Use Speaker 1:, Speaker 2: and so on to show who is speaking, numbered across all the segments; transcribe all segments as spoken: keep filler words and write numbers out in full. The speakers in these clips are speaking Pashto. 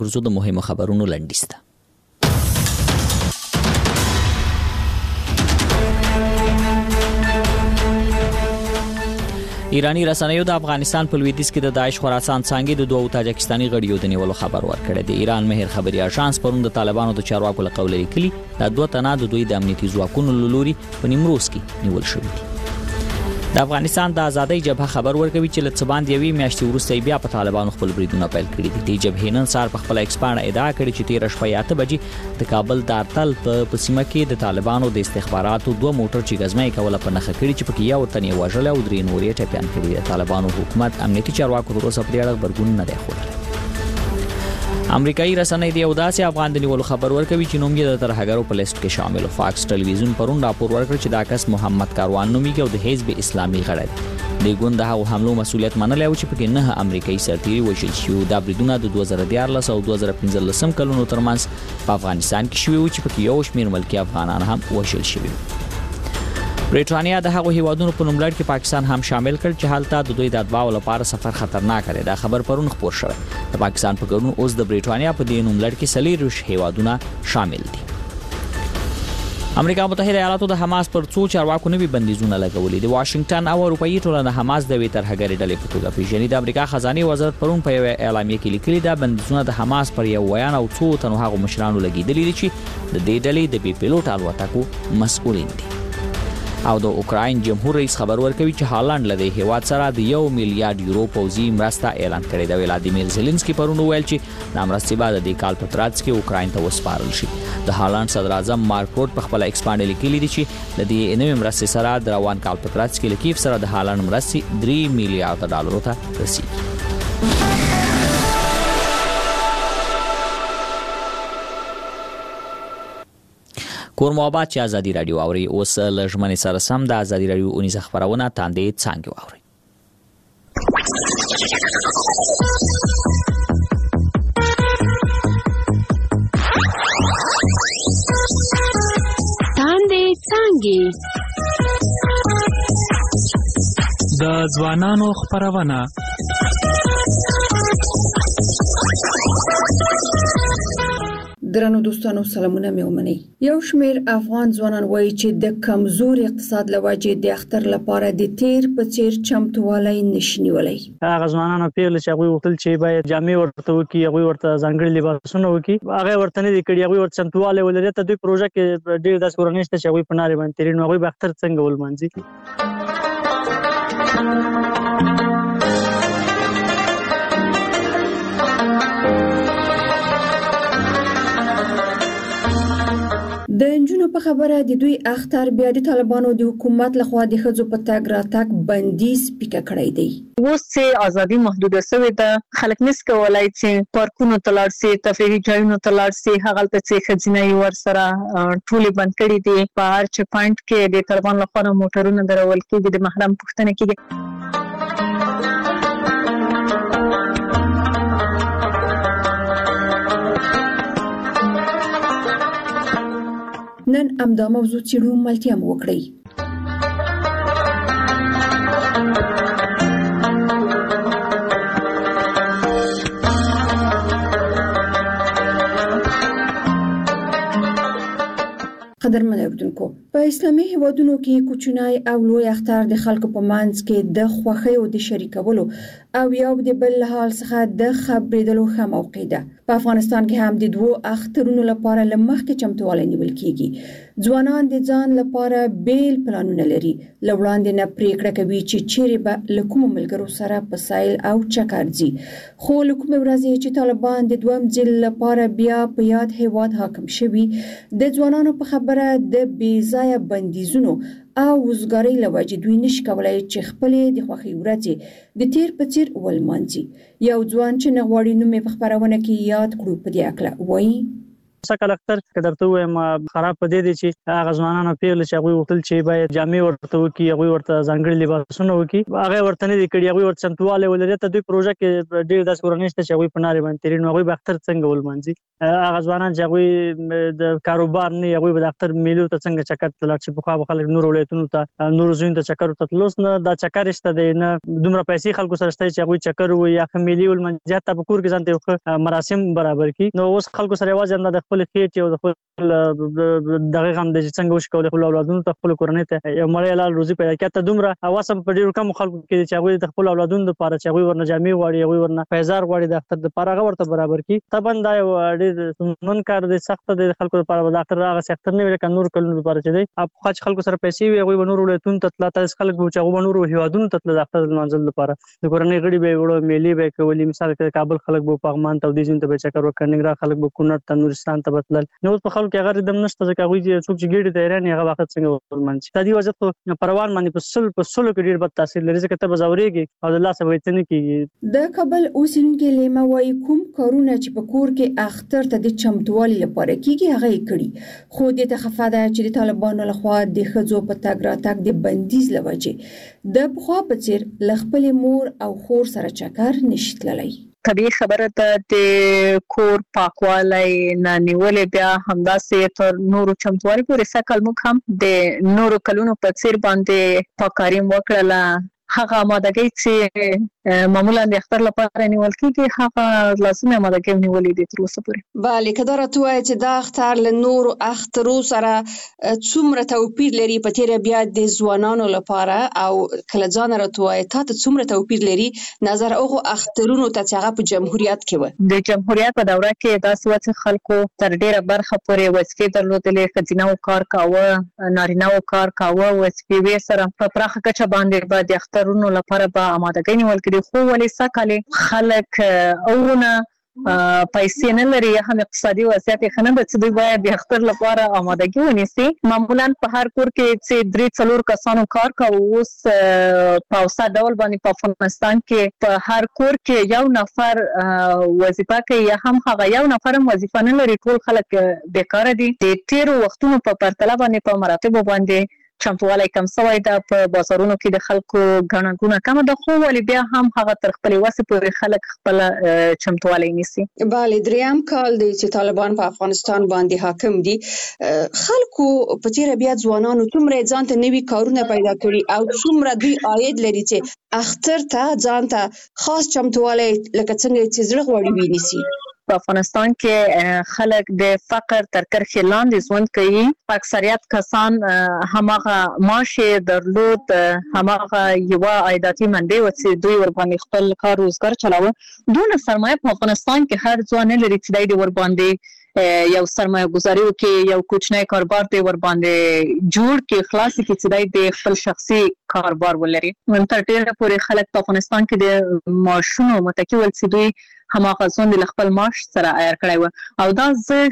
Speaker 1: ورزو د مهمو خبرونو لنډیز ده. ایرانی رسنیو د افغانستان په لویدیځ کې د داعش خراسان څنګه د دوه تاجکستاني غړیو د نیولو خبر ورکړی دی. ایران مهر خبري اژانس پرون د طالبانو د چارواکو له قوله لیکلي د دوه تنه د دوی د امنیتي ځواکونو لوري په نیمروز کې نیول شوی دی. د افغانستان د ازادۍ جبهه خبر ورکوي چې له څباند یوې میاشتې وروسته بیا په طالبانو خپل بریدونه پیل کړي دي. د جبهې نن سهار په خپل ایکس باندې ادعا کړې چې تیر شپه اته بجې د کابل د ارتل په سیمه کې د طالبانو د استخباراتو دوه موټر چې غزمه کوله په نخښه کړي چې پکې یو تن یې وژل او درې نورې ټپيان کړي. د طالبانو حکومت امنیتي چارواکو تر اوسه په دې اړه خبرګون نه دی خوړلی. امریکایي رسنۍ د یو داسې افغان د نیولو خبر ورکوي چې نوم یې د ترهګرو په لیست کې شامل. فاکس ټلویزیون پرون راپور ورکړ چې دا کس محمد کاروان نومیږي او د حزب اسلامي غړی دی. د ګوند د هغو حملو مسؤلیت منلی و چې پکې نه امریکایي سرتیري وژل شوي. دا بریدونه د دوه زره دیارلس او دوه زره پنځلسم کلونو ترمنځ په افغانستان کې شوي و چې پکې یو شمېر ملکي افغانان هم وژل شوي. برېټانیا د هغو هیوادونو په نوملړ کې پاکستان هم شامل کړ چې هلته د دوی د اتباعو لپاره سفر خطرناک دی. دا خبر پرون خپور شوی. د پاکستان په ګډون اوس د برېټانیا په دې نوملړ کې څلېرویشت هیوادونه شامل دي. امریکا متحده ایالاتو د حماس پر څو چارواکو نوي بندیزونه لګولي. د واشنگټن او اروپאי ټولنه حماس د وی ترهګرۍ ډلې په توګه پیژني. د امریکا خزانه وزارت پرون په یو اعلامیه کې لیکلي دا بندیزونه د حماس پر یو ویان او څو تنو هغو مشرانو لګیدلي دي چې د دې ډلې د بي پیلوټ الوتکو مسؤلین دي. او د اوکراین جمهور رئیس خبر ورکوي چې هالند له دې هیواد سره د یو میلیارډ یورو پوځي مرسته اعلان کړې ده. ولادیمیر زيلنسکي پرون ویل چې د مرستې بعد د کال په ترڅ کې اوکراین ته وسپارل شي. د هالند صدر اعظم مارک روت په خپل ایکس باندې لیکلي دي چې د دې نوې مرستې سره د روان کال په ترڅ کې لکیف سره د هالند مرستې درې میلیارډ ډالرو ته رسیدي. کور محبت چې ازادي رادیو اوري اوس لژمنې سره سم د ازادي رادیو اونیزه خبرونه تاندې څنګه اوري.
Speaker 2: تاندې څنګه
Speaker 3: د ځوانانو خبرونه.
Speaker 4: درنو دوستانو سلامونه مې ومنئ. یو شمېر افغان ځوانان وایي چې د کمزور اقتصاد لوجې د اختر لپاره د تیر په څیر چمتووالی نشي نیولی.
Speaker 5: هغه ځوانانو پیغله چې هغه وکړل چې باید جامې ورته وکړي، هغه ورته ځانګړي لباسونه وکړي، هغه ورته نه دي کړي، هغه ورته چمتووالی ولري. ته دوی پروژه کې ډېر داس کورنۍ شته چې هغه په ناري باندې تیرین هغه به اختر څنګه ولمانځي.
Speaker 4: د انجونو په خبره د دوی اختر بیا د طالبانو د حکومت لخوا د ښځو په تګ راتګ بندیز پیکه کړی دی.
Speaker 6: اوس چې ازادي محدوده شوې ده، خلک نس کولای چې پارکونو ته لاړ شي، تفریحي ځایونو ته لاړ شي، هغه ته چې ښځینه ور سره ټولې بند کړي دي. په هر چ پوینټ کې د طالبان لخوا موټرونه درول کېږي، د محرم پوښتنه کېږي.
Speaker 4: نن امدا موضوع څیړو ملتیا مو وکړئ. قدرمن اوریدونکو، په اسلامي هیوادونو کې کوچنی او لوی اختر د خلکو په منځ کې د خوښۍ او د شریکولو او یو د بل حال څخه د خبرېدلو ښه موقع ده. په افغانستان کې هم د دوو اخترونو لپاره له مخکې چمتووالی نیول کېږي. ځوانان د ځان لپاره بیل پلانونه لري. له وړاندې نه پریکړه کوي چې چیرې به له کومو ملګرو سره په سیل او چکر ځي. خو له کومې ورځې چې طالبان د دویم ځل لپاره بیا په یاد هیواد حاکم شوي، د ځوانانو په خبره د بې ځایه بندیزونو او وزګارۍ له وجې دوی نشي کولای چې خپلې د خوښۍ ورځې د تیر په څیر ولمانځي. یو ځوان چې نه غواړي نوم یې په خپرونه کې یاد کړو په دې اړه وایي:
Speaker 5: سکه لختر کدرته وایم خراب پدې دي چې هغه ځوانانو پیغله چې هغه وختل چې باید جامع ورته وکي هغه ورته ځانګړي لباسونه وکي هغه ورته نه دي کړي هغه ورته سنتواله ولري ته دوی پروژه کې ډېر داس کورنيشته چې هغه په ناري باندې ترين هغه بختر څنګه ولمنځي هغه ځوانان چې هغه د کاروبار نه هغه د اختر میلو ته څنګه چکر تلل چې په خوا خلک نور ولایتونو ته نور زوین ته چکر ته تلوس نه دا چکر شته دی نه دومره پیسې خلکو سره شته چې هغه چکر وي یا خمیلی ولمنځي ته په کور کې ځانته مراسم برابر کی نو اوس خلکو سره واځي نه د خپل خېټ او د خپل دغه غم د څنګه وش کول خپل اولادونو ته خپل کورنۍ ته یو مړی لال روزي پیدا کړه دومره اواسم په ډیرو کم خلکو کې چې هغه د خپل اولادونو لپاره چې هغه ورنه جامع واړي هغه ورنه پیزار واړي د اختر لپاره هغه ورته برابر کی تبن دا یو ډېر من کار د سخت د خلکو لپاره د اختر هغه سختر نه ویل نور کلونو لپاره چې دی اپ خاص خلکو سره پیسې وي هغه ونور ولایتونو ته تل تاسو خلک چې هغه ونور هیوادونو ته د اختر منځل لپاره د کورنۍ غړي به وړو میلي به کولی مثال کې کابل خلک به پغمان ته د دې ته به چکر وکړنګرا خلک به کونړ ته نورستان ته بتل نو په خلکو کې هغه دم نشته چې هغه چې څوک چې ګډي ته ایران هغه وخت څنګه ولمنځي تدي وجه ته پروان باندې په سل په سلو کې ډیر بد تاثیر لري ځکه ته بزاوريږي او الله سبحانه وتعالى کې
Speaker 4: د کابل اوسینونکو لیمه وای کوم کارونه چې په کور کې اختر ته د چمتوالي لپاره کیږي هغه کړي خو د تخفاده چې د طالبانو لخوا د خځو په تګ راتګ د بندیز لوجه د بخوا په چیر لخپل مور او خور سره چکر نشټللی
Speaker 6: طبيعي خبره ده د کور پاکوالی نه نیولې بیا همداسې تر نورو چمتووالي پورې سکل موږ هم د نورو کلونو په څیر باندې پاکاري وکړله هغه آمادګي چې معمولا د اختر لپاره نیول کیږي هغه لازمه آمادګي نیولې دي تر اوسه پورې
Speaker 2: bale کدار توه چې دا اختر له نور اخترو سره څومره توپیر لري په تیر بیا د ځوانانو لپاره او کله ځان راټوي ته څومره توپیر لري نظر اوغه اخترونو ته چې هغه په جمهوریت کې و
Speaker 6: د جمهوریت په دوره کې دا سوت خلکو تر ډیره برخه پورې وسکې درلودلې خځینو کار کاوه نارینه کار کاوه وسکې سره په پراخه کچه باندې بعد اختر رونو لپاره به آمادګي نیول کړي خو ولې سکاله خلک اورونه پیسې نه لري هم اقتصادي وضعیت خنه د څه دی باید د اختر لپاره آمادګي ونیسي معمولا په هر کور کې چې درې څلور کسانو کار کوي اوس په اوسه ډول باندې په افغانستان کې په هر کور کې یو نفر وظیفه کوي یا هم هغه یو نفر وظیفه نه لري ټول خلک بیکاره دي د تیر وختونو په پرتله باندې په مراتب باندې چمتوالی کم سوی ده په بازارونو کې د خلکو غنغونه کم ده خو ولې بیا هم هغه تر خپل وسه پورې خلک خپل چمتوالی نیسي
Speaker 2: bale دریم کال دی چې طالبان په افغانستان باندې حاکم دي خلکو په تیر بیا ځوانانو څومره ځان ته نوي کارونه پیدا کړي او څومره دوی عاید لري چې اختر ته ځان ته خاص چمتوالی لکه څنګه چې زړه غوړي ویني
Speaker 6: په افغانستان کې خلک د فقر تر کرښې لاندې ژوند کوي اکثریت کسان هماغه معاش درلود هماغه یو عایداتي منبع و چې دوی ور باندې خپل کار روزګار چلاوه دونه سرمایه په افغانستان کې هر ځوان لري چې د ور باندې یو سرمایه گذاری کې یو کوچنی کاروبار دی ور باندې جوړ کې خلاص کې چې د خپل شخصي کاروبار ولري من تر ډیره پورې خلک په افغانستان کې د معاشونو متکی ول چې دوی هماغه ځون د خپل معاش سره ایر کړی و او دا زه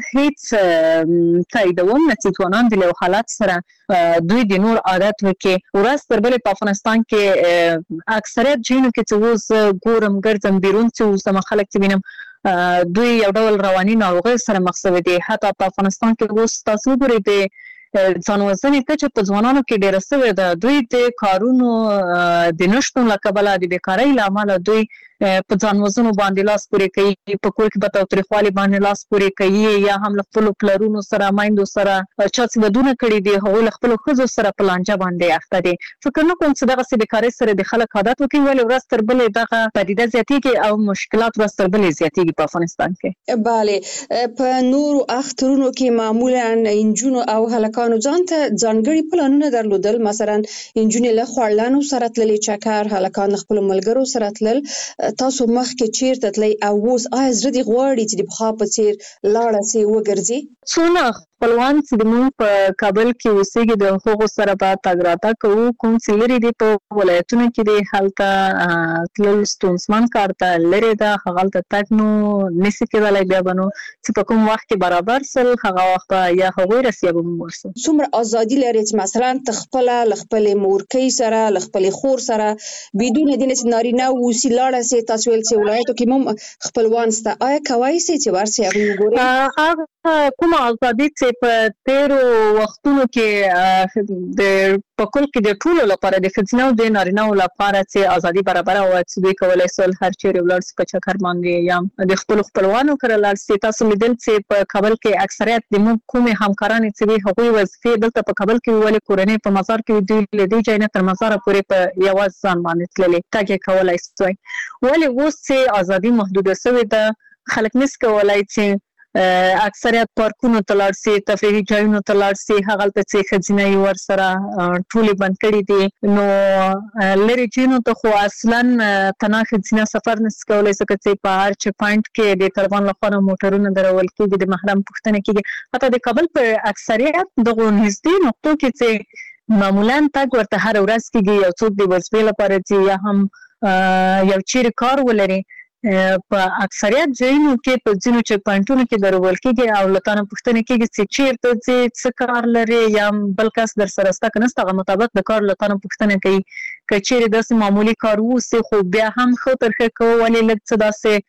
Speaker 6: هیڅ تاییدوم نه چې ځوانان د له حالات سره دوی د نور عادت وکي ورځ تر بلې په افغانستان کې اکثریت جنو کې چې وز ګورم ګرځم بیرون چې وسم خلک چې وینم دوی یو ډول رواني ناروغي سره مخ شوي دي حتی په افغانستان کې اوس تاسو ګورئ د ځانوژنې کچه په ځوانانو کې ډیره سوي ده دوی د کارونو د نشټون لکبله د بیکارۍ لامل دوی په ځانوژنو باندې لاس پورې کوي په کور کې به تاوتریخوالي باندې لاس پورې کوي یا هم خپل پلرونو سره مایندو سره چا څه ودونه کړي دي هغه خپل خزو سره پلانجا باندې اخته دي فکر نه کوم چې دغه سې بیکارۍ سره د خلک عادت وکړي ولې ورځ تر بلې دغه پدیده زیاتېږي او مشکلات ورځ تر بلې زیاتېږي په افغانستان کې
Speaker 2: bale په نور اخترونو کې معمولا انجونو او هلکانو ځان ته ځانګړي پلانونه درلودل مثلا انجونې له خړلانو سره تللي چکر هلکان خپل ملګرو سره تلل تاسو مخ کې چیرته تللی او اوس آیا زړه دې غواړي چې د پخوا په څیر لاړه سي وګرځي
Speaker 6: څونه خپلوان چې موږ په کابل کې اوسېږي د هغو سره به تګ راتګ کوو کوم چې لري دي په ولایتونو کې دي هلته تلل ستونزمن کار ته لري ده هغلته تګ نو نشي کېدلی بیا به نو چې په کوم وخت کې برابر سل هغه وخت یا هغوی رسیا به موږ ورسو
Speaker 2: څومره ازادي لري چې مثلا ته خپله له خپلې مورکۍ سره له خپلې خور سره بدون د دې چې نارینه اوسي لاړه سي تاسو ول چې ولایتو کې مم خپلوان سته آیا کوای سي چې ورسي هغه وګوري
Speaker 6: کومه ازادي چې په تیرو وختونو کې د په کل کې د ټولو لپاره د ښځینه او د نارینه‌و لپاره چې ازادي برابره وه چې دوی کولی شول هر چیرې ولاړ شي په چکر باندې یا د خپلو خپلوانو کره لاړ شي. تاسو لیدل چې په کابل کې اکثریت د موږ کومې همکارانې چې وي هغوی وظیفې دلته په کابل کې ولې کورنۍ په مزار کې دوی له دې ځای نه تر مزاره پورې په یوازې ځان باندې تللې تګ یې کولی شوی. ولې اوس چې ازادي محدوده شوې ده خلک نشي کولی چې اکثریت پارکونو ته لاړ شي، تفریحي ځایونو ته لاړ شي، هغلته چې ښځینه یې ورسره ټولې بند کړي دي. نو لرې ځایونو ته خو اصلا تنها ښځینه سفر نشي کولی ځکه چې په هر چک پاینټ کې د طالبان لخوا نه موټرونه درول کېږي، د محرم پوښتنه کېږي. حتی د کابل په اکثریت دغو نږدې نقطو کې چې معمولا تګ ورته هره ورځ کېږي، یو څوک د وظیفې لپاره ځي یا هم یو چیرې کار ولري، په اکثریت ځایونو کې په ځینو چک پاینټونو کې درول کېږي او له تا نه پوښتنه کېږي چې چیرته ځې، څه کار لرې، یا بل کس در سره شته که نشته، هغه مطابق د کار له تا نه پوښتنه کوي. که چیرې داسې معمولي کار واوسي خو بیا هم ښه تر ښه کوو، ولې لږ څه داسې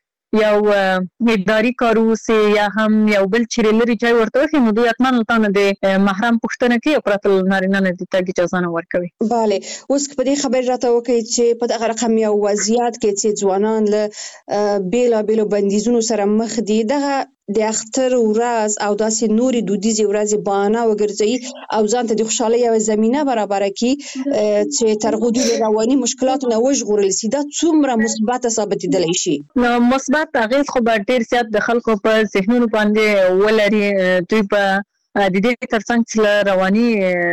Speaker 6: یو اداري کار واوسي یا هم یو بل چیرې لرې ځای ورته وښي، نو دوی حتما له تا نه د محرم پوښتنه کوي او پرته له نارینه نه د تګ اجازه نه ورکوي.
Speaker 2: بله، اوس که په دې خبرې راته وکړئ چې په دغه رقم یو وضعیت کې چې ځوانان له بېلابېلو بندیزونو سره مخ دي، دغه د اختر ورځ او داسې نورې دودیزې ورځې بهانه وګرځوي او ځان ته د خوشحالۍ یوه زمینه برابره کړي چې تر هغو دوی د رواني مشکلاتو نه وژغورل شي، دا څومره مثبته ثابتېدلی شي؟
Speaker 6: نو مثبت اغېز خو به ډېر زیات د خلکو په ذهنونو باندې ولري. دوی به د دې ترڅنګ چې له رواني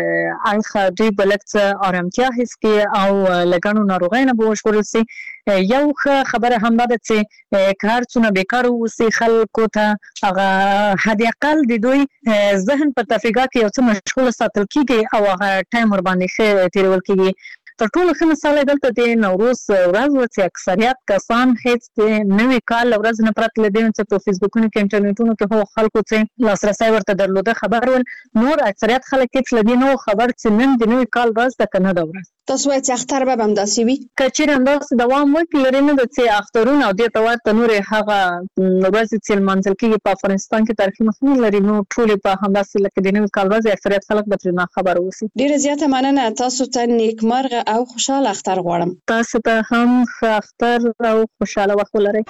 Speaker 6: اړخه دوی به لږ څه ارامتیا حس کړي او له ګڼو ناروغیو نه به وژغورل شي. یو ښه خبره هم دا ده چې که هر څونه بیکاره واوسي خلکو ته هغه حد اقل د دوی ذهن په تفریحات کې یو څه مشغوله ساتل کېږي او هغه ټایم ورباندې ښه تېرول کېږي. تر ټولو ښه مثال یې دلته د نوروز ورځ وه چې اکثریت کسان هېڅ د نوي کال له ورځې نه پرته له دې چې په فیسبوکونو کې انټرنیټونو کې هغو خلکو چې لاسرسی ورته درلوده خبر ول، نور اکثریت خلک هېڅ له دې نه وو خبر چې نن د نوي کال ورځ ده که نه ده ورځ.
Speaker 2: تاسو وایئ چې اختر به همداسې وي؟
Speaker 6: که چیرې همداسې دوام وکړي، لرې نه ده چې اخترونه او دې ته ورته نورې هغه ورځې چې لمانځل کېږي په افغانستان کې تاریخي مخینه لري، نو ټولې په همداسې لکه د نوي کال ورځې اکثریت خلک به ترې ناخبره اوسي.
Speaker 2: ډېره زیاته مننه. تاسو ته نیکمرغه او خوشحاله اختر غواړم.
Speaker 6: تاسو ته هم ښه اختر او خوشحاله وخت ولرئ.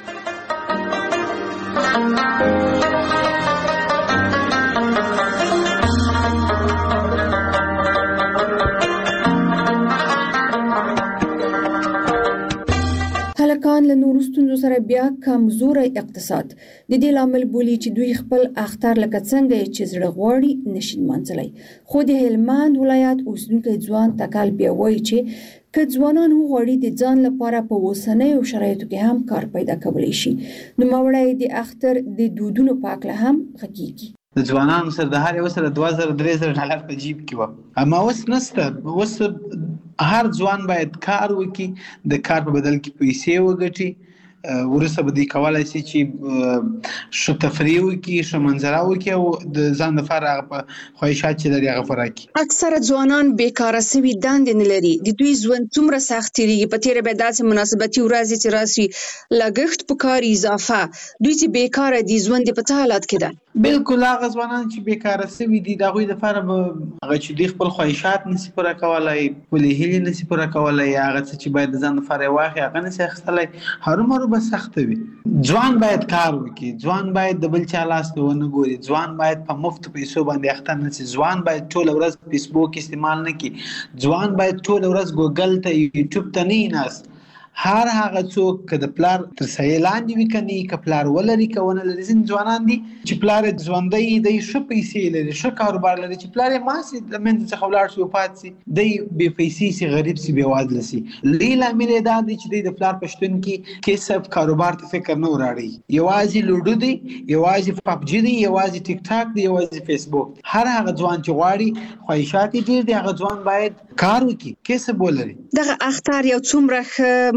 Speaker 4: هلکان له نورو ستونزو سره بیا کمزوری اقتصاد د دې لامل بولي چې دوی خپل اختر لکه څنګه چې زړه غواړي نشي لمانځلی. خو د هلمند ولایت اوسیدونکی ځوان تکل بیا وایي چې که ځوانان وغواړي د ځان لپاره په اوسنیو شرایطو کې هم کار پیدا کولی شي. نوموړی د اختر د دودونو په هکله هم غږیږي.
Speaker 7: د ځوانانو سره د هر یو سره دوه زره درې زره ډالر په جیب کې وه، اما اوس نشته. اوس هر ځوان باید کار وکړي، د کار په بدل کې پیسې وګټي، وروسته به دوی کولی شي چې ښه تفریح وکړي، ښه منظره وکړي او د ځان لپاره هغه په خواهشات چې لري هغه پوره کړي.
Speaker 2: اکثره ځوانان بیکاره سوي دندې نه لري. د دوی ژوند څومره سخت تېرېږي. په تېره بیا داسې مناسبتي ورځې چې راسي لګښت په کار اضافه، دوی چې بیکاره دي ژوند یې په څه حالت کې ده؟
Speaker 7: بالکل هغه ځوانان چې بیکاره سوي دي د هغوی لپاره به هغه چې دوی خپل خواهشات نشي پوره کولی، خپلې هیلې نشي پوره کولی، هغه څه چې باید د ځان لپاره یې واخلي هغه نشي اخیستلی، هرومرو به سخته وي. ځوان باید کار وکړي، ځوان باید د بل چا لاس ته ونه ګوري، ځوان باید په مفتو پیسو باندې اخته نه شي، ځوان باید ټوله ورځ فیسبوک استعمال نه کړي، ځوان باید ټوله ورځ ګوګل ته یوټیوب ته نه ناست. هر هغه څوک که د پلار تر سایې لاندې وي که نه، که پلار ولري که ونه لري. ځینې ځوانان دي چې پلار یې ژوندی دی، ښه پیسې لري، ښه کاروبار لري، چې پلار یې مړ شي د منځ څخه ولاړ شي وفات شي، دی بې پیسې شي، غریب شي، بېوزله شي. لوی لامل یې دا دی چې دی د پلار په شتون کې کسب کاروبار ته فکر نه وراړي. یوازې لوډو دی، یوازې پبجي دی، یوازې ټیک ټاک دی، یوازې فیسبوک. هر هغه ځوان چې غواړي خواهشات یې ډېر دي، هغه ځوان باید کار وکړي، کسب ولري.
Speaker 2: دغه اختر یو څومره ښه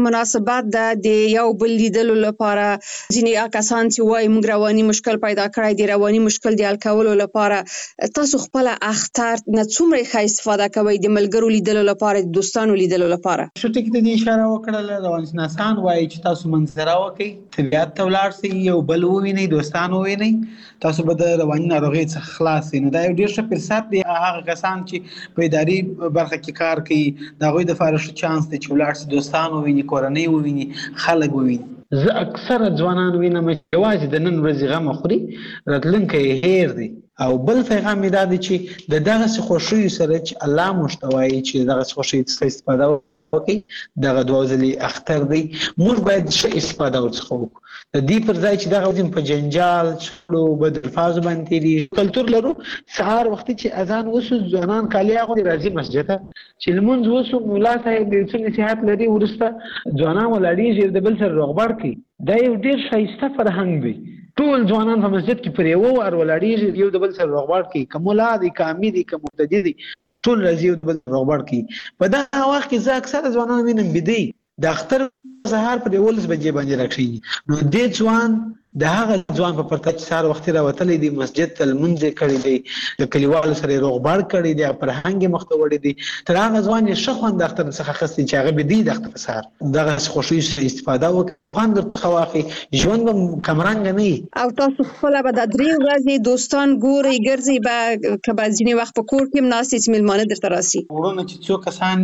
Speaker 2: مناسبات د یو بل لیدلو لپاره ځینې کسان چې وایي موږ رواني مشکل پیدا کړی دی، رواني مشکل د حل کولو لپاره تاسو خپل اختر نه څومره ښه استفاده کوئ د ملګرو لیدلو لپاره، د دوستانو لیدلو لپاره؟
Speaker 7: شو ټکی ته اشاره وکړه، رواني شناسان وایي چې تاسو منظره وکړئ، طبیعت ته ولاړ شئ، یو بل ووینئ، دوستان ووینئ، تاسو به د رواني ناروغۍ څخه خلاص شئ. نو دا یو ډېر ښه فرصت دی. هغه کسان چې په اداري برخه کې کار کوي د هغوی دپاره ښه چانس دی چې ولاړ شي، دوستان وویني، کورنۍ وویني، خلک وویني. زه اکثره ځوانان وینم چې یوازې د نن ورځې غم خوري، راتلونکی یې هیر دی. او بل پیغام یې دا دی چې د دغسې خوښیو سره چې الله موږ ته وایي چې دغسې خوښیو څخه استفاده وکړئ، دغه دوه ځلې اختر دی، موږ باید ښه استفاده ورڅخه وکړو. د دې پر ځای چې دغه وزن په جنجال، شخړو، بد الفاظو باندې تېرېږي. کلتور لرو، سهار وختي چې اذان وسو ځوانان کالي اغوندي راځي مسجد ته، چې لمونځ وسو ملا صاحب یو څه نصیحت لري، وروسته ځوانان ولاړېږي یو د بل سره روغبړ کوي. دا یو ډېر ښایسته فرهنګ دی. ټول ځوانان په مسجد کې پر یوه وار ولاړېږي، یو د بل سره روغبړ کوي، که ملا دی، که امیر دی، که مقتدي دی، ټول راځي یو د بل روغبړ کوي. په دغه وخت کې زه اکثره ځوانان وینم بیده د اختر سهار په یولس بجې باندې راکښېني. نو دې ځوان د هغه ځوان په پرتله چې سهار وختي راوتلی دی، مسجد ته لمونځ یې کړی دی، د کلیوالو سره یې روغبړ کړی دی، فرهنګ یې مخ ته وړی دی، تر هغه ځوان یې ښه خوند د اختر څخه اخیستی چې هغه بیده د اختر په سهار دغسې خوښیو څخه استفاده وکړي، خوند ورڅخه واخلي، ژوند به کمرنګه نه وي. او تاسو خپله به دا درې ورځې دوستان ګورئ، ګرځئ به، که به ځینې وخت په کور کې هم ناست یې چې مېلمانه درته راسي؟ وروڼه چې څو کسان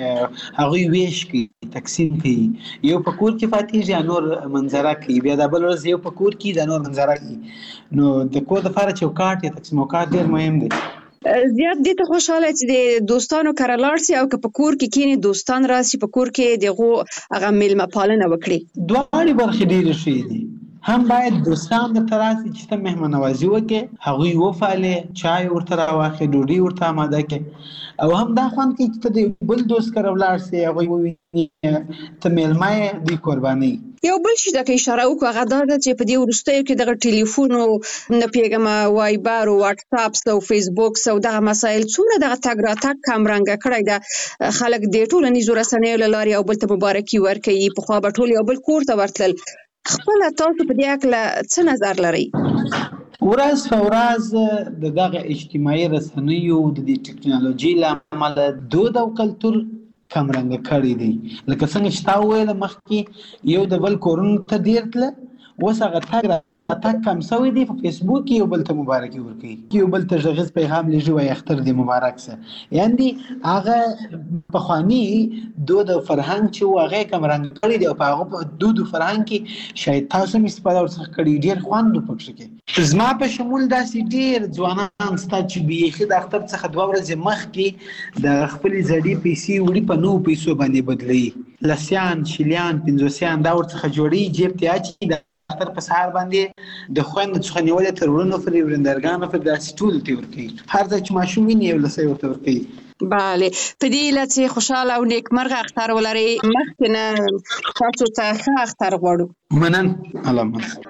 Speaker 7: یې هغوی ویش کوي، تقسیم کوي، یو په کور کې پاتېږي، یا نور منظره کوي، بیا دا بل ورځ یو په کور کې دا نور منظره کوي. نو د کور دپاره چوکاټ یا تقسیم اوقات ډېر مهم دی. زیات دې ته خوشحاله چې د دوستانو کره لاړ سي، او که په کور کې کینې دوستان راسي، په کور کې دغو هغه میلمه پالنه وکړي. دواړې برخې ډېرې ښې دي. هم باید دوستان درته راسي چې ته مهمان نوازي وکړې، هغوی وپالې، چای ورته راواخلې، ډوډۍ ورته اماده کړې، او هم دا خوند کوي چې ته د بل دوست کره ولاړ سې، هغوی وویني ته میلمه یې، دوی قرباني. یو بل شي ته که اشاره وکړو هغه دا ده چې په دې وروستیو کې دغه ټلیفون او نه پوهېږم وایبر او واټساپس او فیسبوکس او دغه مسایل څومره دغه تګ راتګ کمرنګه کړی ده. خلک د ټولنیزو رسنیو له لارې یو بل ته مبارکي ورکوي، پخوا به ټول یو بل کور ته ورتلل. خپله تاسو په دې هکله څه نظر لرئ؟ ورځ په ورځ د دغه اجتماعي رسنیو د دې ټکنالوژۍ له امله دود او کلتور کمرنګه کړی دی. لکه څنګه چې تا وویله مخکې یو د بل کورونو ته ډېر تله، اوس هغه تګ راتګ کم شوی دی. په فیسبوک کې یو بل ته مبارکي ورکوي، یو بل ته غږیز پیغام لیږي، وایي اختر دې مبارک شه. یعنې هغه پخواني دود او فرهنګ چې و هغه یې کمرنګه کړی دی، او په هغه په دود او فرهنګ کې شاید تاسو هم استفاده ورڅخه کړې، ډېر خوند و پکښې کې. زما په شمول داسې ډېر ځوانان شته چې بیخي د اختر څخه دوه ورځې مخکې د خپلې زړې پیسې وړي په نوو پیسو باندې بدلوي، لسیان، شلیان، پنځوسیان دا ورڅخه جوړوي، جیب ته اچوي، د اختر په سهار باندې د خویندو څخه نیولې تر وروڼو پورې، ورندرګانو پورې داسې ټولو ته یې ورکوي. هر ځای چې ماشوم ویني یو لسی ورته ورکوي. بله، په دې هیله چې خوشحاله او نیکمرغه اختر ولرئ. مخکې نه تاسو ته ښه اختر غواړو. منن. الله مخ.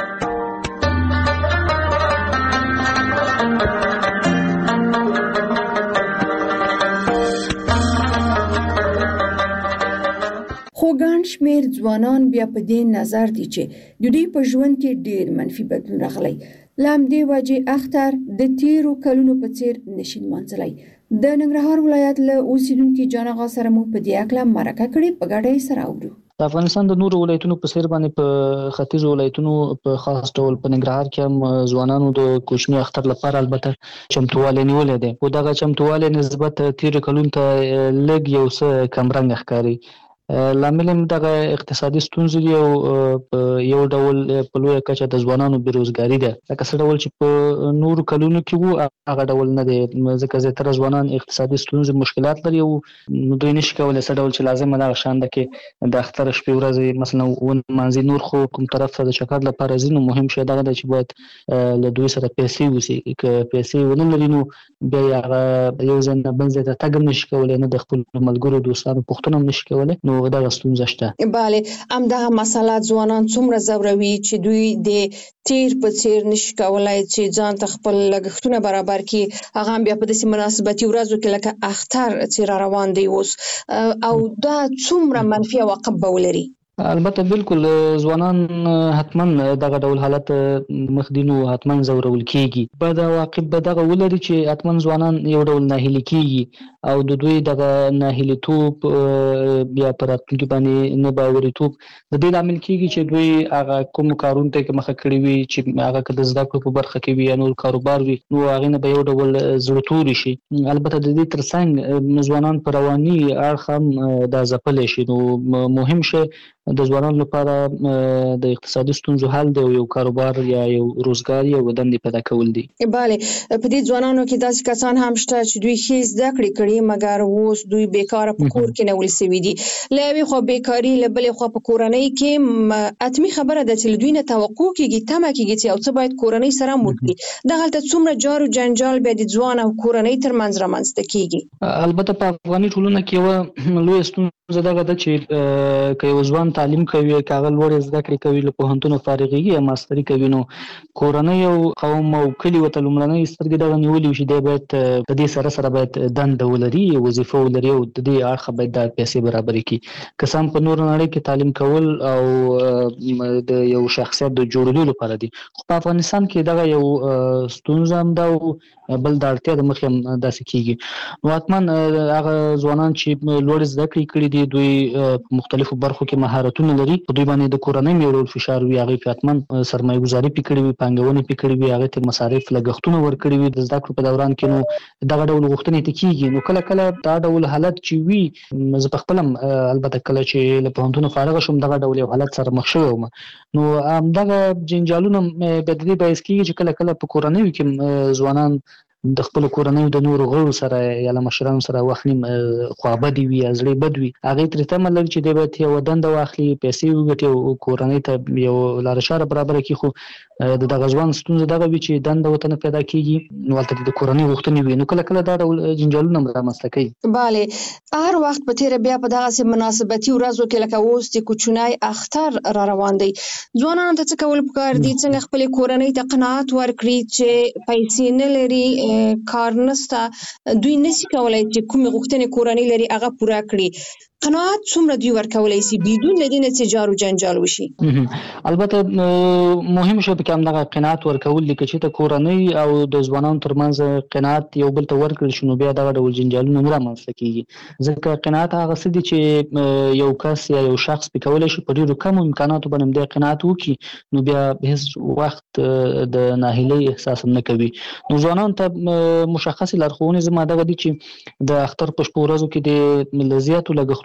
Speaker 4: خو ګڼ شمېر ځوانان بیا په دې نظر دي چې د دوی په ژوند کې ډېر منفي بدلون راغلی. له همدې وجې اختر د تیرو کلونو په څېر نشي نمانځلی. د ننګرهار ولایت له اوسیدونکي جان آغا سره مو په دې هکله مرکه کړې، په ګډه یې سره اورو.
Speaker 8: د افغانستان د نورو ولایتونو په څېر باندې په ختیځو ولایتونو په خاص ډول په ننګرهار کې هم ځوانانو د کوچني اختر لپاره البته چمتووالی نیولی دی، خو دغه چمتووالی نسبت تیرو کلونو ته لږ یو څه کمرنګه ښکاري. لامل هم دغه اقتصادي ستونزې دي او یو ډول په لویه کچه د ځوانانو بېروزګاري ده. لکه څه ډول چې په نورو کلونو کې وو هغه ډول نه دی، ځکه زیاتره ځوانان اقتصادي ستونزې مشکلات لري او دوی نشي کولی څه ډول چې لازمه دغه شان ده کې د اختر شپې ورځې مثلا ونمانځي. نور خو کوم طرف ته د چکر لپاره ځي، نو مهم شی دغه ده چې باید له دوی سره پیسې وسي. که پیسې ونه لري نو بیا یې هغه یو ځای نه بل ځای ته تګ هم نشي کولی، نه د خپلو ملګرو دوستانو پوښتنه هم نشي کولی. نو نو دا ستونزه شته.
Speaker 2: bale همدغه مسله ځوانان څومره ځوروي چې دوی د تیر په څیر نشي کولای چې ځان ته خپل لګښتونه برابر کړي، هغه بیا په داسې مناسبتي ورځو کې لکه اختر چې را روان دی اوس، او دا څومره منفي عواقب به ولري؟
Speaker 8: البته بالکل ځوانان حتما دغه ډول حالت مخدینو حتما زورول کیږي. بعد عواقب به دغه ولري چې حتما ځوانان یو ډول ناهیلي کیږي او د دوی دغه ناهیلیتوب بیا پر راتلونکي باندې نه باورېتوب د دې لامل کیږي چې دوی هغه کوم کارونه ته مخه کړی وي چې هغه که د زده کړو په برخه کې وي یا نور کاروبار وي، نو هغه نه به یو ډول زړه توري شي. البته د دې ترڅنګ ځوانان پر رواني اړخ هم دا ځپلی شي. نو مهم شی د ځوانانو لپاره د اقتصادي ستونزو حل دی او یو کاروبار یا یو روزګار یا دندې پیدا کول دي.
Speaker 2: bale په دې ځوانانو کې داسې کسان هم شته چې دوی ښې زده کړې کړي مګر اوس دوی بیکاره په کور کې نیول سوي دي. له یوې خوا بیکاري، له بلې خوا په کورنۍ کې حتمي خبره ده چې له دوی نه توقع کېږي، تمه کېږي چې یو څه باید کورنۍ سره هم وکړي. دغلته څومره جار و جنجال بیا د ځوان او کورنۍ ترمنځ رامنځته کېږي.
Speaker 8: البته په افغاني ټولنه کې یوه لویه ستونزه دغه ده چې که یو ځوان تعلیم کوي، کاغه لوړې زده کړې کوي، له پوهنتونه فارغېږي یا ماستري کوي، نو کورنۍ او قوم او کلي ورته لومړنۍ سترګې دغه نیولې وي چې دی باید په دې سره سره باید دنده ولري، وظیفه ولري او د دې اړخه باید دا پیسې برابرې کړي. که څه هم په نور نړۍ کې تعلیم کول او د یو شخصیت د جوړېدو لپاره دي، خو په افغانستان کې دغه یو ستونزه هم ده او بل د اړتیا د مخې هم داسې کېږي. نو حتما هغه ځوانان چې لوړې زده کړې کړي دي، دوی په مختلفو برخو کې مهارتونه لري، په دوی باندې د کورنۍ یو ډول فشار وي، هغې پې حتما سرمایه ګزاري پې کړې وي، پانګونې پې کړې وي، هغې ته مصارف لګښتونه ورکړي وي د زده کړو په دوران کې، نو دغه ډول غوښتنې ته کېږي. نو کله کله دا ډول حالت چې وي، زه په خپله البته کله چې له پوهنتونه فارغه شوم دغه ډول یو حالت سره مخ شوی وم، نو همدغه جنجالونه بیا د دې باعث کېږي چې کله کله په کورنیو کې ځوانان د خپل کورنۍ د نورو غړو سره یا له مشرانو سره وخت نیم خوابدي وي یا زړه بد وي، هغې ترې تمه لري چې دی باید یوه دنده واخلي، پیسې وګټي او کورنۍ ته یو لاره چاره برابره کړي. خو د دغه ځوان ستونزه دغه وي چې دنده ورته نه پیدا کېږي، نو هلته د کورنۍ غوښتنې وي، نو کله کله دا ډول جنجالونه رامنځته کوي.
Speaker 2: bale هر وخت په تیره بیا په دغسې مناسبتي ورځو کې لکه اوس د کوچنی اختر را روان دی، ځوانانو ته څه کول پکار دي څنګه خپلې کورنۍ ته قناعت ورکړي چې پیسې نه لري، کار نسته، دوی نشي کولای چې کومې غوښتنې کورنۍ لري هغه پوره کړي. قناعت څومره دوی ورکولی شي بدون له دې نه چې جار و جنجال وشي؟
Speaker 8: البته مهم شی پکې همدغه قناعت ورکول دي. که چېرته کورنۍ او د ځوانانو ترمنځ قناعت یو بل ته ورکړل شي، نو بیا دغه ډول جنجالونه نه رامنځته کېږي، ځکه قناعت هغه څه دي چې یو کس یا یو شخص پې کولی شي په ډېرو کمو امکاناتو باندې همدې قناعت وکړي، نو بیا هېڅ وخت د ناهیلۍ احساس هم نه کوي. نو ځوانانو ته مشخصې لارښوونې زما دغه دي چې د اختر په شپو ورځو کې د له زیاتو لګښتونو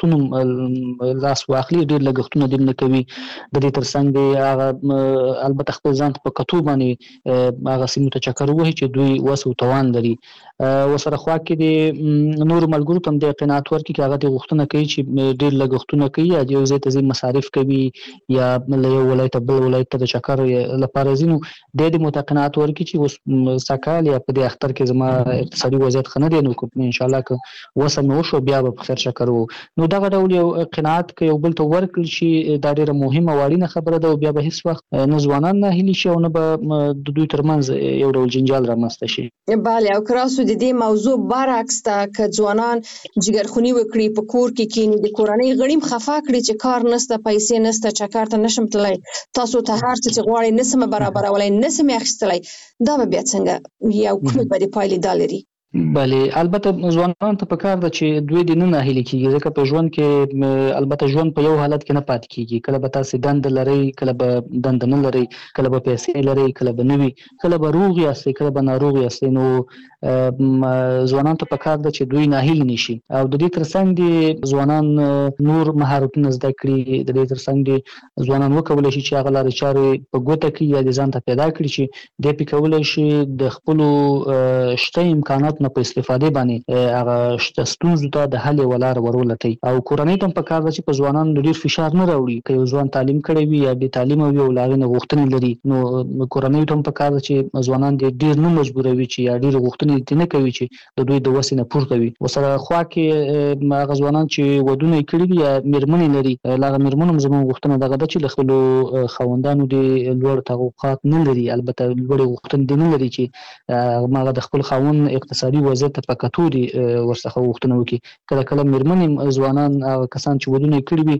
Speaker 8: لاس واخلي، ډېر لګښتونه دې نه کوي. د دې ترڅنګ دې هغه البته خپل ځان ته په کتو باندې هغه سیمو ته چکر ووهي چې دوی وس او توان لري. ورسره خوا کې د نورو ملګرو ته هم دې قناعت ورکړي چې هغه دې غوښتنه کوي چې ډېر لګښتونه کوي یا یو ځای ته ځي مصارف کوي یا له یو ولایته بل ولایت ته د چکر لپاره ځي، نو دې دې ورته قناعت ورکړي چې اوس سږکال یا په دې اختر کې زما اقتصادي وضعیت ښه نه دی، نو انشاءالله که وسه مې وشو بیا به په خیر چکر وو. نو دغه ډول یو قناعت که یو بل ته ورکړل شي، دا ډېره مهمه او اړینه خبره ده، او بیا به هېڅ وخت نه ځوانان ناهیلي شي او نه به د دوی ترمنځ یو ډول جنجال رامنځته شي.
Speaker 2: bale او که راسو د دې موضوع برعکس ته، که ځوانان جګرخوني وکړي، په کور کې کښېني، د کورنۍ غړي هم خفه کړي چې کار نسته، پیسې نسته، چکر ته نشم تللی، تاسو ته هر څه چې غواړئ نسم برابرولی، نسم اخیستلی، دا به بیا څنګه یا کومې بدې پایلې دا لري؟
Speaker 8: بله البته ځوانانو ته پکار ده چې دوی دې نه ناهیلي کېږي، ځکه په ژوند کې البته ژوند په یو حالت کې نه پاتې کېږي. کله به تاسې دنده لرئ، کله به دنده نه لرئ، کله به پیسې لرئ، کله به نه وي، کله به روغ یاستئ، کله به ناروغ یاستئ. نو ځوانانو ته پکار ده چې دوی ناهیلي نه شي، او د دې ترڅنګ دې ځوانان نور مهارتونه زده کړي، د دې ترڅنګ دې ځوانان وکولی شي چې هغه لارې چارې په ګوته کړي یا دې ځان ته پیدا کړي چې دې پې کولی شي د خپلو شته امکاناتو امکانات نه په استفاده باندې هغه ستونزو ته د حل ولار ورولتي او کورنۍ ته په کار ده چې په ځوانانو ډیر فشار نه راوړي که یو ځوان تعلیم کړی وي یا به تعلیم وي او لاغې نه غوښتنې لري نو کورنۍ ته په کار ده چې ځوانان ډیر نه مجبوروي چې یا ډیر غوښتنې نه کوي چې د دوی د وسې نه پورته وي وسره خوا کې هغه ځوانان چې ودونه کړي دي یا میرمنې لري لاغه میرمنو زموږ غوښتنه دغه د چې خپل خوندانو د لوړ توقعات نه لري البته لوړ غوښتنې دي نه لري چې ماغه د خپل خاون اقتصادي وضعیت په کتو دي ورڅخه غوښتنه وکړي کله کله میرمنې ځوانان کسان چې ودونه کړي وي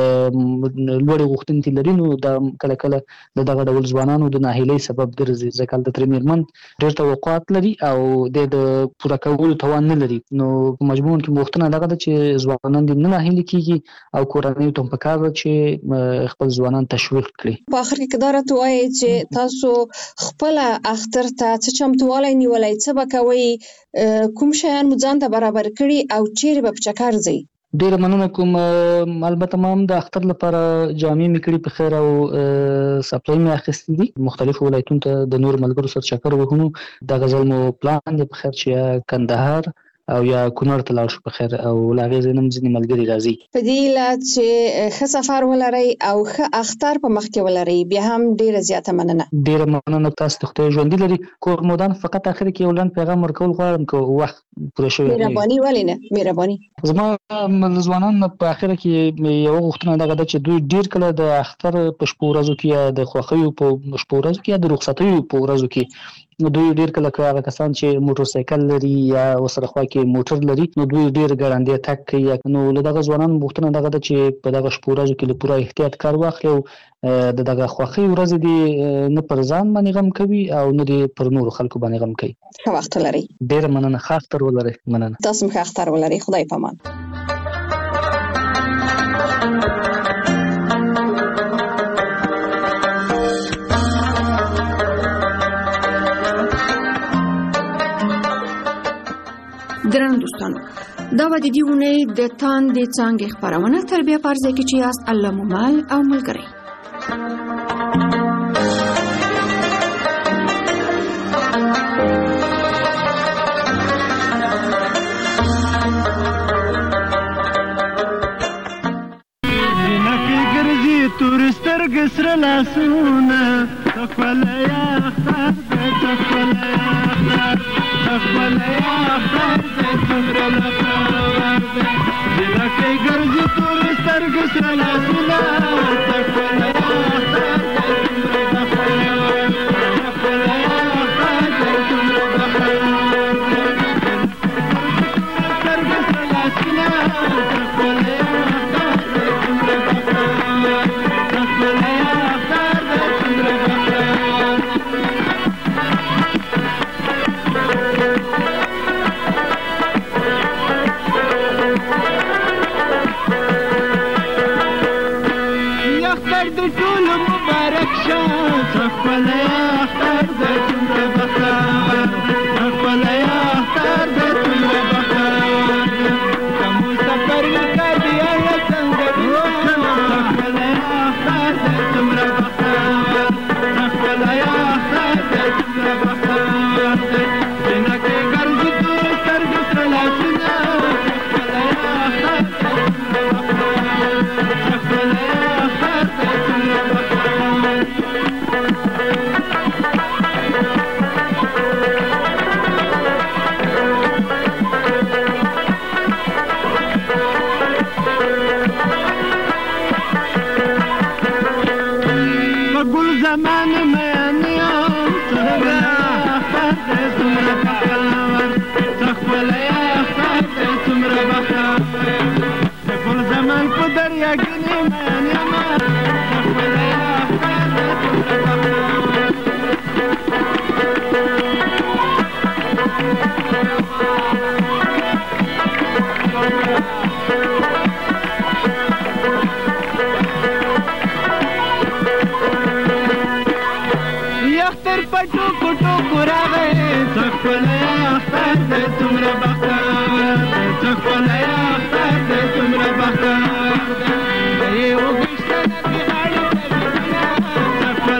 Speaker 8: لوړ غوښتنې لري نو دا کله کله د دغه ډول ځوانانو د ناهیلۍ سبب ګرځي ځکه د تر میرمن ډېر توقعات لري او د پوره کولو توان نه لري نو په مجموع کې غوښتنه دغه ده چې ځوانان دې نه ناهیلي کیږي او کورنۍ ته په کار ده چې خپل ځوانان تشویق کړي
Speaker 2: په اخر کې قدرت وایي چې تاسو خپل اختر ته څه چمتووالی نیولای څه به کوئ کوم شیان مو ځان ته برابر کړي او چیرې به په چکر ځئ
Speaker 8: ډیر مننه کوم البته ما هم د اختر لپاره جامې مې کړې په خیر او سپلای مې اخیستې دي مختلفو ولایتونو ته د نور ملګرو سره چکر وهونو د غزل مو پلان دی په خیر چې کندهار او یا کونړ ته لاړ شو په خیر او لاغې زینم ځینې ملګري راځي
Speaker 2: په دې لات چې ښه سفر ولرئ او ښه اختر په مخ کې ولرئ بیا هم ډیره زیاته مننه
Speaker 8: ډیره مننه تاسو ته خدای ژوندي لري کور مودان فقط اخر کې یو لنډ پیغام ورکول غواړم که وخت پوره شوی
Speaker 2: مهرباني ولې نه مهرباني
Speaker 8: زما ځوانان په اخر کې یو غوښتنه دغه ده چې دوی ډیر کله د اختر په شپو ورځو کې یا د خوښیو په شپو ورځو کې یا د رخصتیو په ورځو کې دوی ډیر کله هغه کسان چې موټر سایکل لري یا وسره خوا کې موټر لري نو دوی ډیر ګړندې تک کوي نو له دغه ځوانان غوښتنه دغه ده چې په دغه شپو ورځو کې له پوره احتیاط کار واخلي د دغه خوښي ورځ دي نه پر ځان باندې غم کوي او نه دي پر نور خلکو باندې غم کوي
Speaker 2: ښه وخت لري
Speaker 8: ډیر مننه ښه اختر ولرئ مننه
Speaker 2: تاسو ښه اختر ولرئ خدای پامان
Speaker 4: درنو دوستانو دا و د دې اونۍ د تاندې څانګې خپرونه تر بیا په ځای کې چې یاست الله مو مل او ملګری
Speaker 9: تورستر گسر لاسونه تخلیا اختر تخلیا اختر تخلیا اختر تخر لخر دلکې ګرځي تورستر گسر لاسونه تخلیا اختر تخلیا تخلیا اختر تخر گسر لاسونه تخلیا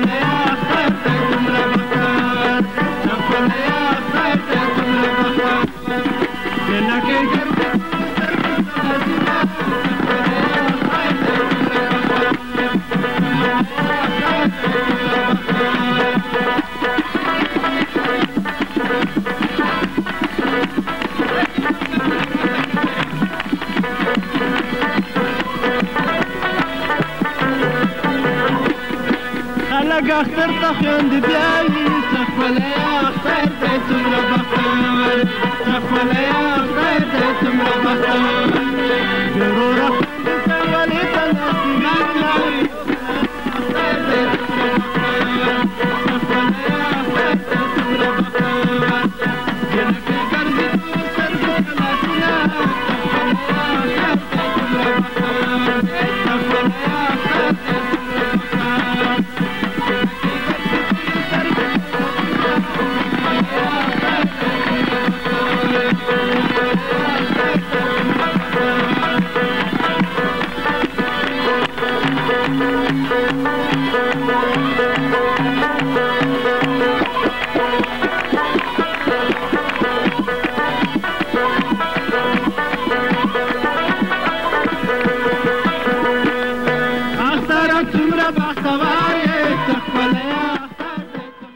Speaker 9: Thank you. اختر ته خوند بیاوي څخلې